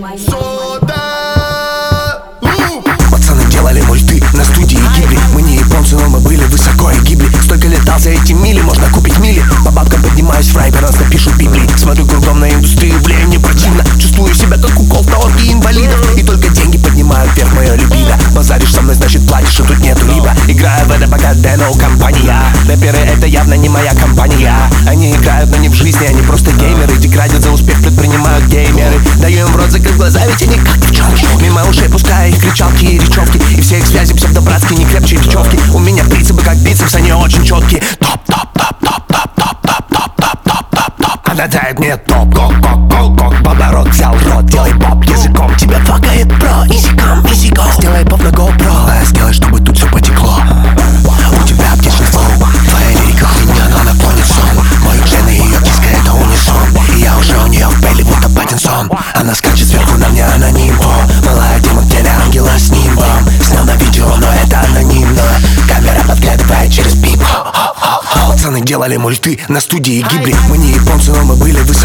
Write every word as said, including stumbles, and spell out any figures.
Сода. Пацаны делали мульты на студии Гибли. Мы не японцы, но мы были высоко и гибли. Столько летал за эти мили, можно купить мили. По бабкам поднимаюсь в рай, раз напишут Библии. Смотрю кругом на индустрию, блин, не противно. Чувствую себя как укол в оргии инвалидов. И только деньги поднимают вверх мое либидо. Базаришь со мной, значит платишь, а тут нету либо. Играю в это пока Дэно компания. Рэперы это явно не моя компания. Они играют, но не в жизни, они просто геймеры. Деградят за успех, предпринимают геймеры. Даю им в рот, закрыв глаза, ведь они как девчонки. Мимо ушей пускаю их кричалки и речевки. И все их связи псевдобратские, не крепче бечевки. У меня принципы как бицепс, они очень четкие. Топ, топ, топ, топ, топ, топ, топ, топ, топ, топ, топ, топ. Она дает мне топ, кок, кок, кок, кок. Баблорот взял рот, делай поп языком. Тебя факает бро, изи ком, изи го. Сделай поп на GoPro, сделай, чтобы тут все потекло. У тебя аптечный флоу, твоя лирика хуйня, но она понят сон. Мой джен и ее киска это унисон. И я уже у нее в Бейли, будто Паттинсон. Она скачет сверху на мне аноним. Малая демон в теле ангела с нимбом. Снял на видео, но это анонимно. Камера подглядывает через пип. Пацаны делали мульты на студии Гибли. Мы не японцы, но мы были высоко.